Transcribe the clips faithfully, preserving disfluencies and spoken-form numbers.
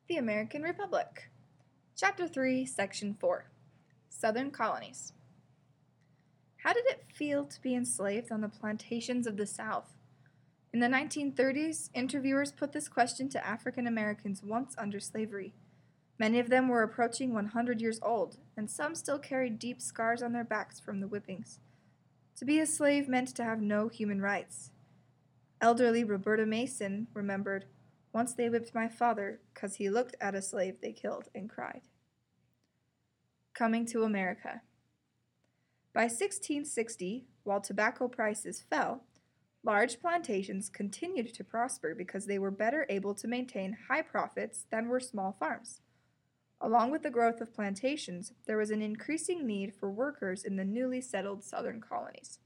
The American Republic. Chapter three, Section four. Southern Colonies. How did it feel to be enslaved on the plantations of the South? In the nineteen thirties, interviewers put this question to African Americans once under slavery. Many of them were approaching one hundred years old, and some still carried deep scars on their backs from the whippings. To be a slave meant to have no human rights. Elderly Roberta Mason remembered, "Once they whipped my father 'cause he looked at a slave they killed and cried." Coming to America. By sixteen sixty, while tobacco prices fell, large plantations continued to prosper because they were better able to maintain high profits than were small farms. Along with the growth of plantations, there was an increasing need for workers in the newly settled southern colonies.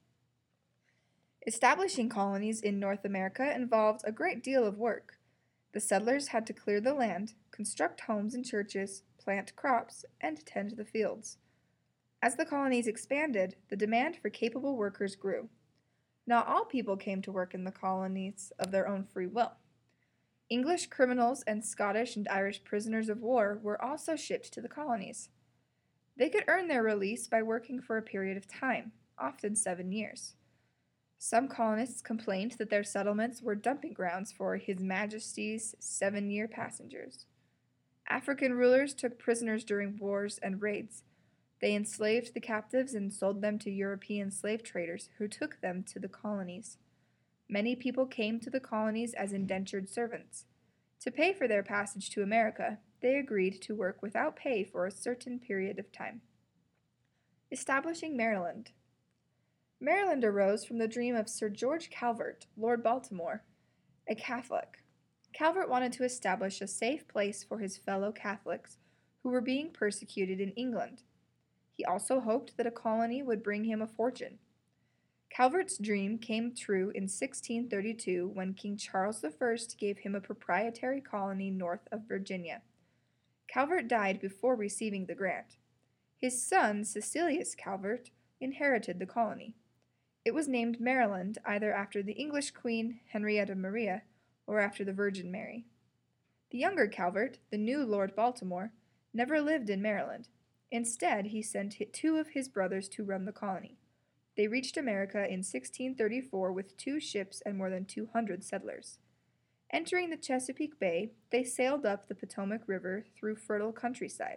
Establishing colonies in North America involved a great deal of work. The settlers had to clear the land, construct homes and churches, plant crops, and tend the fields. As the colonies expanded, the demand for capable workers grew. Not all people came to work in the colonies of their own free will. English criminals and Scottish and Irish prisoners of war were also shipped to the colonies. They could earn their release by working for a period of time, often seven years. Some colonists complained that their settlements were dumping grounds for His Majesty's seven-year passengers. African rulers took prisoners during wars and raids. They enslaved the captives and sold them to European slave traders who took them to the colonies. Many people came to the colonies as indentured servants. To pay for their passage to America, they agreed to work without pay for a certain period of time. Establishing Maryland. Maryland arose from the dream of Sir George Calvert, Lord Baltimore, a Catholic. Calvert wanted to establish a safe place for his fellow Catholics who were being persecuted in England. He also hoped that a colony would bring him a fortune. Calvert's dream came true in sixteen thirty-two when King Charles the First gave him a proprietary colony north of Virginia. Calvert died before receiving the grant. His son, Cecilius Calvert, inherited the colony. It was named Maryland either after the English Queen Henrietta Maria or after the Virgin Mary. The younger Calvert, the new Lord Baltimore, never lived in Maryland. Instead, he sent two of his brothers to run the colony. They reached America in sixteen thirty-four with two ships and more than two hundred settlers. Entering the Chesapeake Bay, they sailed up the Potomac River through fertile countryside.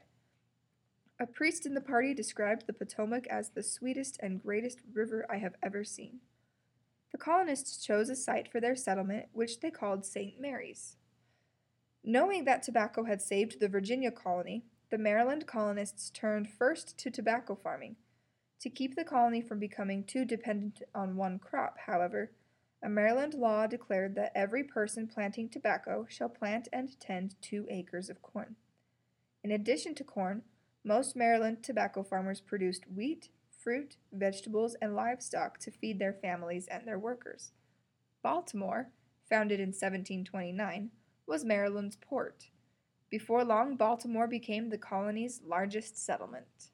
A priest in the party described the Potomac as the sweetest and greatest river I have ever seen. The colonists chose a site for their settlement, which they called Saint Mary's. Knowing that tobacco had saved the Virginia colony, the Maryland colonists turned first to tobacco farming. To keep the colony from becoming too dependent on one crop, however, a Maryland law declared that every person planting tobacco shall plant and tend two acres of corn. In addition to corn, most Maryland tobacco farmers produced wheat, fruit, vegetables, and livestock to feed their families and their workers. Baltimore, founded in seventeen twenty-nine, was Maryland's port. Before long, Baltimore became the colony's largest settlement.